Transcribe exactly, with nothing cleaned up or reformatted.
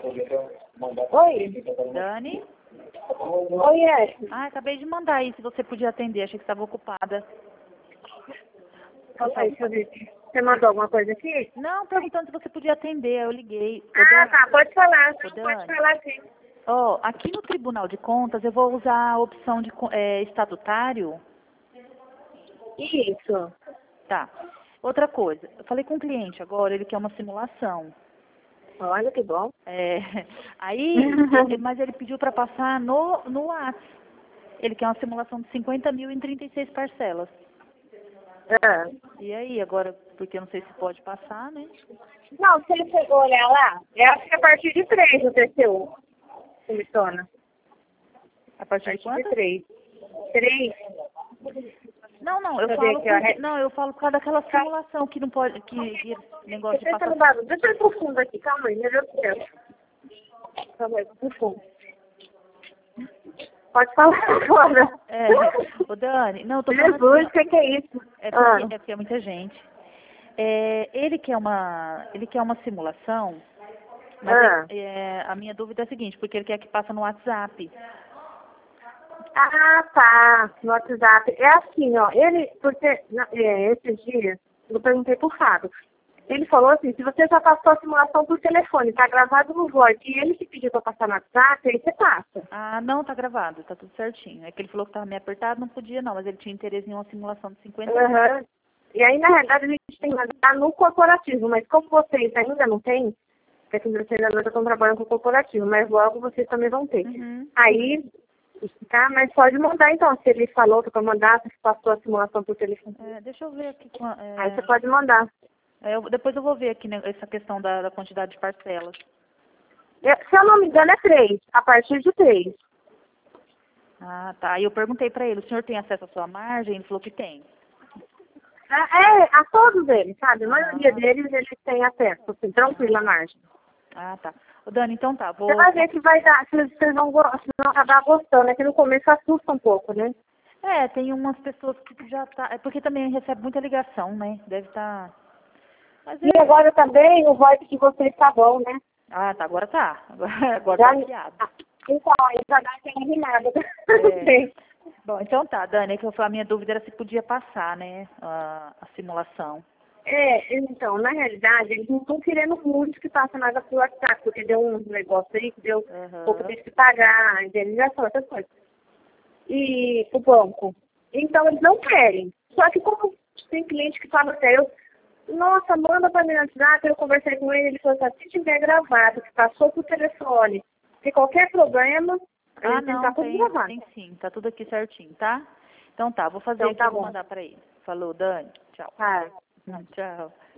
Oi? Dani? Oi, Ashley. Ah, acabei de mandar aí, se você podia atender. Achei que estava ocupada. Oi, deixa eu ver. Você mandou alguma coisa aqui? Não, perguntando se você podia atender. Eu liguei. Ô, Ah, Dani, tá. Pode falar. ô, Pode Dani. falar sim. Ó, aqui no Tribunal de Contas eu vou usar a opção de co- é, estatutário. Isso. Tá. Outra coisa, eu falei com o cliente agora, ele quer uma simulação. Olha que bom. É, aí, ele- mas ele pediu para passar no, no WhatsApp. Ele quer uma simulação de cinquenta mil em trinta e seis parcelas. Ah. E aí, agora, porque eu não sei se pode passar, né? Não, se ele chegou a olhar lá, eu acho que a partir de três o T C U. Funciona. A A partir de partir de quanto? três. Três? Não, não, eu Deixa eu ver falo aqui, ó. porque, não, eu falo por causa daquela simulação que não pode, que, que negócio de Você tá passar. no barulho. Deixa eu ir pro fundo aqui. Calma aí, meu Deus do céu. Calma aí, pro fundo. Pode falar agora. É, ô Dani, não, eu tô falando Jesus, o assim, que, que é isso? é Ah. porque, é porque é muita gente. É, ele quer uma, ele quer uma simulação, mas Ah. é- é, a minha dúvida é a seguinte, porque ele quer que passe no WhatsApp. Ah, tá. No WhatsApp. É assim, ó. Ele, porque na- é, esses dias, eu perguntei pro Fábio. Ele falou assim, se você já passou a simulação por telefone, tá gravado no Voice, e ele que pediu pra passar no WhatsApp, aí você passa. Ah, não, tá gravado, tá tudo certinho. É que ele falou que tava meio apertado, não podia não, mas ele tinha interesse em uma simulação de cinquenta mil. Aham. E aí, na realidade, a gente tem que mandar no corporativo, mas como vocês ainda não têm, porque as empresas ainda estão trabalhando com o corporativo, mas logo vocês também vão ter. Uhum. Aí, tá, mas pode mandar então, se ele falou que pra mandar, se passou a simulação por telefone. É, deixa eu ver aqui. com a- é, Aí você pode mandar. é, eu- depois eu vou ver aqui né, essa questão da, da quantidade de parcelas. Eu- se eu não me engano, é três, a partir de três. Ah, tá. E eu perguntei pra ele, o senhor tem acesso à sua margem? Ele falou que tem. É, é, a todos eles, sabe? A maioria Ah. deles, eles têm acesso, assim, tranquilo a margem. Ah, tá. Ô, Dani, então tá, vou... Você vai ver que vai dar, se vocês vão, go- vocês vão acabar gostando, é que no começo assusta um pouco, né? É, tem umas pessoas que já tá... É porque também recebe muita ligação, né? Deve estar... Tá... Mas E é... agora também o voice de vocês tá bom, né? Ah, tá, agora tá. Agora, agora Já, tá afiado. então, aí já dá aquela animada. É. Bom, então tá, Dani, é que eu falei, a minha dúvida era se podia passar, né, a, a simulação. É, então, na realidade, eles não estão querendo muito que passe nada pro WhatsApp, porque deu um negócio aí que deu Uhum. pouco tempo de pagar, a indenização, essas coisas. E o banco. Então, eles não querem. Só que como tem cliente que fala até eu, nossa, manda para mim no WhatsApp, eu conversei com ele, ele falou assim, se tiver gravado, que passou por telefone, se qualquer problema, a Ah, gente tem que não, estar tudo tem, gravado. tem sim, tá tudo aqui certinho, tá? Então tá, vou fazer Então aqui tá e vou bom. mandar pra ele. Falou, Dani, tchau. Tá. Tchau.